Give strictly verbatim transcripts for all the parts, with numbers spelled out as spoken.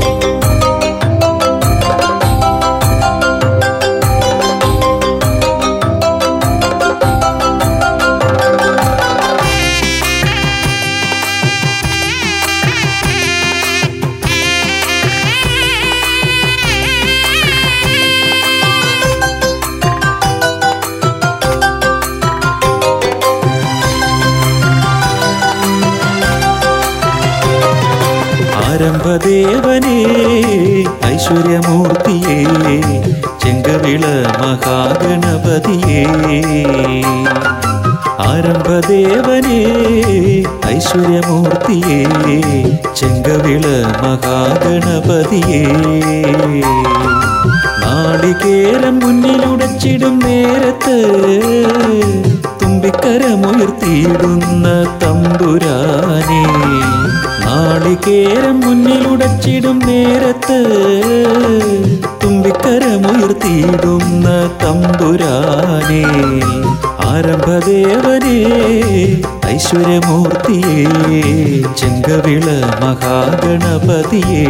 ആരംഭദേവനേ ഐശ്വര്യമൂർത്തിയേ ചെങ്കവിള മഹാഗണപതിയേ ആരംഭദേവനേ ഐശ്വര്യമൂർത്തിയേ ചെങ്കവിള മഹാഗണപതിയേ നാളികേരം മുന്നിലുടച്ചിടും നേരത്ത് തുമ്പിക്കരമുയർത്തിയിടുന്ന തമ്പുരാനേ നാളികേരം മുന്നിലുടച്ചിടും നേരത്ത് തുമ്പിക്കരമുയർത്തിയിടുന്ന തമ്പുരാനേ ആരംഭദേവനേ ഐശ്വര്യമൂർത്തിയേ ചെങ്കവിള മഹാഗണപതിയേ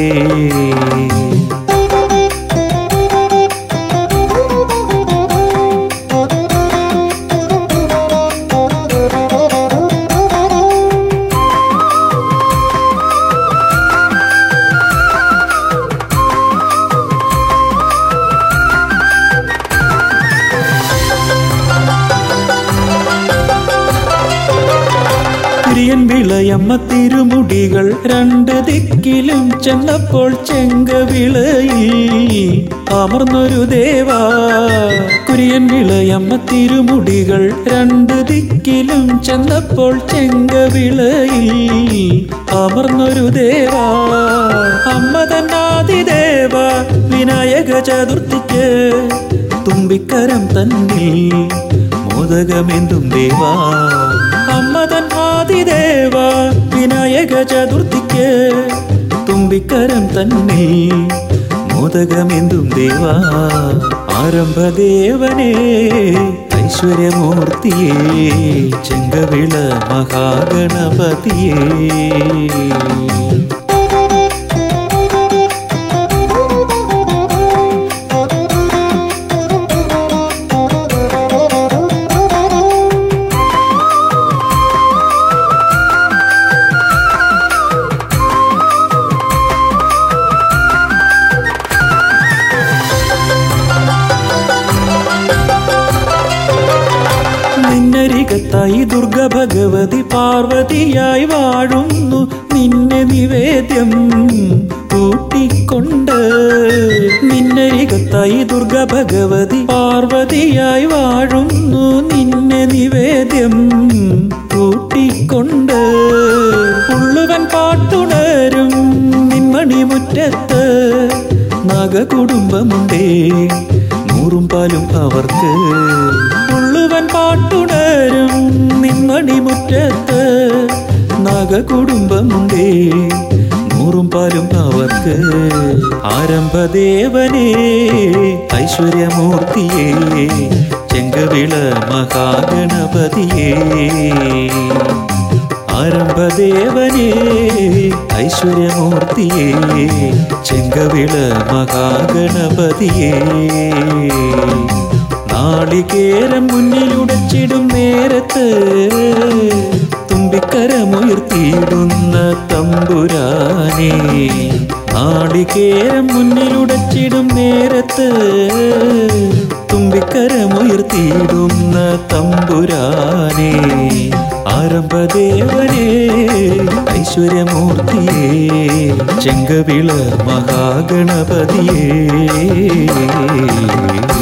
വിളയമ്മ തിരുമുടികൾ രണ്ട് ദിക്കിലും ചെന്നപ്പോൾ ചെങ്കവിളയിൽ അമർന്നൊരു ദേവാ കുര്യൻ വിളയമ്മ തിരുമുടികൾ രണ്ട് ദിക്കിലും ചെന്നപ്പോൾ ചെങ്കവിളയിൽ അമർന്നൊരു ദേവാ അമ്മ തന്നാദിദേവ വിനായക ചതുർത്ഥിക്ക് തുമ്പിക്കരം തന്നിൽ മോദകമെന്തും ദേവാ അമ്മ തന്നാദിദേവ വിനായക ചതുർത്ഥിക്ക് തുമ്പിക്കരം തന്നിൽ മോദകമെന്തും ദേവാ ആരംഭദേവനേ ഐശ്വര്യമൂർത്തിയേ ചെങ്കവിള മഹാഗണപതിയേ നിന്നരികത്തായി ദുർഗ ഭഗവതി പാർവതിയായി വാഴുന്നു നിന്നെ നിവേദ്യം കൂട്ടിക്കൊണ്ട് നിന്നരികത്തായി ദുർഗ ഭഗവതി പാർവതിയായി വാഴുന്നു നിന്നെ നിവേദ്യം കൂട്ടിക്കൊണ്ട് ഉള്ളുവൻ പാട്ടുണരും നിൻമണിമുറ്റത്ത് നാഗകുടുംബമുണ്ടേ നൂറും പാലും അവർക്ക് ഉള്ളുവൻ പാട്ടുണരും നിൻമണിമുറ്റത്ത് നാഗകുടുംബമുണ്ടേ നൂറും പാലും അവർക്ക് ആരംഭദേവനേ ഐശ്വര്യമൂർത്തിയേ ചെങ്കവിള മഹാഗണപതിയേ ആരംഭദേവനേ ഐശ്വര്യമൂർത്തിയേ ചെങ്കവിള മഹാഗണപതിയേ നാളികേരം മുന്നിലുടച്ചിടും നേരത്ത് തുമ്പിക്കരമുയർത്തിയിടുന്ന തമ്പുരാനേ നാളികേരം മുന്നിലുടച്ചിടും നേരത്ത് തുമ്പിക്കരമുയർത്തിയിടുന്ന തമ്പുരാനേ ആരംഭദേവനേ ഐശ്വര്യമൂർത്തിയേ ചെങ്കവിള മഹാഗണപതിയേ